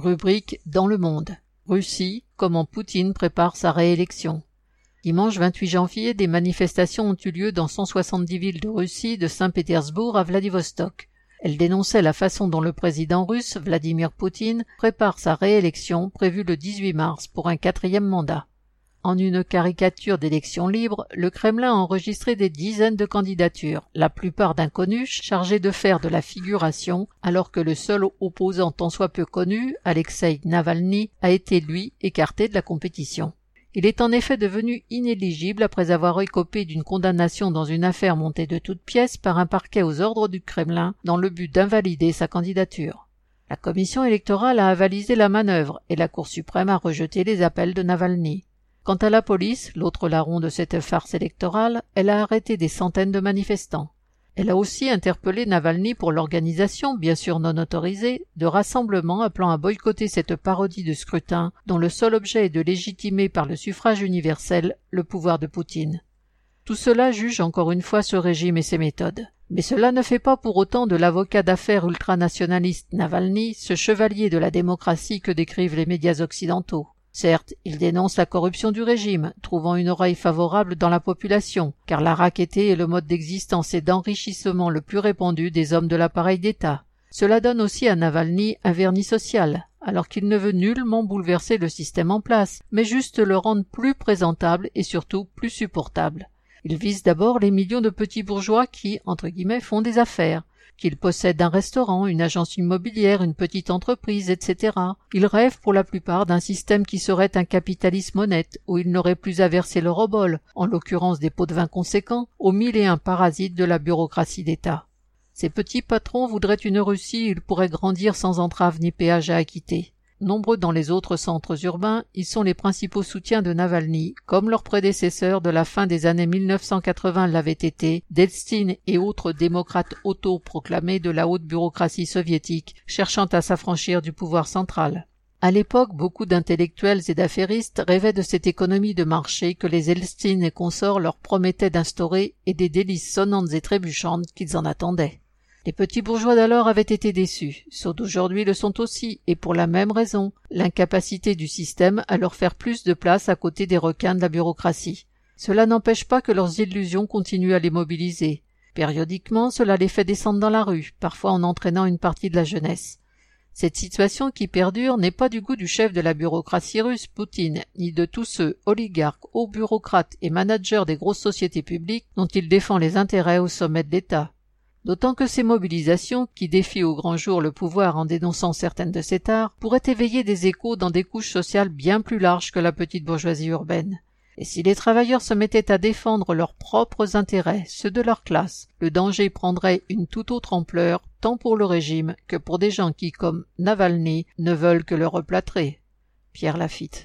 Rubrique dans le monde. Russie, comment Poutine prépare sa réélection. Dimanche 28 janvier, des manifestations ont eu lieu dans 170 villes de Russie, de Saint-Pétersbourg à Vladivostok. Elles dénonçaient la façon dont le président russe, Vladimir Poutine, prépare sa réélection prévue le 18 mars pour un 4e mandat. En une caricature d'élection libre, le Kremlin a enregistré des dizaines de candidatures, la plupart d'inconnus chargés de faire de la figuration, alors que le seul opposant tant soit peu connu, Alexeï Navalny, a été lui écarté de la compétition. Il est en effet devenu inéligible après avoir écopé d'une condamnation dans une affaire montée de toutes pièces par un parquet aux ordres du Kremlin dans le but d'invalider sa candidature. La commission électorale a avalisé la manœuvre et la Cour suprême a rejeté les appels de Navalny. Quant à la police, l'autre larron de cette farce électorale, elle a arrêté des centaines de manifestants. Elle a aussi interpellé Navalny pour l'organisation, bien sûr non autorisée, de rassemblements appelant à boycotter cette parodie de scrutin dont le seul objet est de légitimer par le suffrage universel le pouvoir de Poutine. Tout cela juge encore une fois ce régime et ses méthodes. Mais cela ne fait pas pour autant de l'avocat d'affaires ultranationaliste Navalny ce chevalier de la démocratie que décrivent les médias occidentaux. Certes, il dénonce la corruption du régime, trouvant une oreille favorable dans la population, car la raqueté est le mode d'existence et d'enrichissement le plus répandu des hommes de l'appareil d'État. Cela donne aussi à Navalny un vernis social, alors qu'il ne veut nullement bouleverser le système en place, mais juste le rendre plus présentable et surtout plus supportable. Il vise d'abord les millions de petits bourgeois qui, entre guillemets, font des affaires, qu'ils possèdent un restaurant, une agence immobilière, une petite entreprise, etc. Ils rêvent pour la plupart d'un système qui serait un capitalisme honnête, où ils n'auraient plus à verser leur obole, en l'occurrence des pots de vin conséquents, aux 1001 parasites de la bureaucratie d'État. Ces petits patrons voudraient une Russie où ils pourraient grandir sans entrave ni péage à acquitter. Nombreux dans les autres centres urbains, ils sont les principaux soutiens de Navalny, comme leurs prédécesseurs de la fin des années 1980 l'avaient été, d'Eltsine et autres démocrates autoproclamés de la haute bureaucratie soviétique, cherchant à s'affranchir du pouvoir central. À l'époque, beaucoup d'intellectuels et d'affairistes rêvaient de cette économie de marché que les Eltsine et consorts leur promettaient d'instaurer et des délices sonnantes et trébuchantes qu'ils en attendaient. Les petits bourgeois d'alors avaient été déçus, ceux d'aujourd'hui le sont aussi, et pour la même raison, l'incapacité du système à leur faire plus de place à côté des requins de la bureaucratie. Cela n'empêche pas que leurs illusions continuent à les mobiliser. Périodiquement, cela les fait descendre dans la rue, parfois en entraînant une partie de la jeunesse. Cette situation qui perdure n'est pas du goût du chef de la bureaucratie russe, Poutine, ni de tous ceux, oligarques, hauts bureaucrates et managers des grosses sociétés publiques dont il défend les intérêts au sommet de l'État. D'autant que ces mobilisations, qui défient au grand jour le pouvoir en dénonçant certaines de ses tares, pourraient éveiller des échos dans des couches sociales bien plus larges que la petite bourgeoisie urbaine. Et si les travailleurs se mettaient à défendre leurs propres intérêts, ceux de leur classe, le danger prendrait une toute autre ampleur, tant pour le régime que pour des gens qui, comme Navalny, ne veulent que le replâtrer. Pierre Lafitte.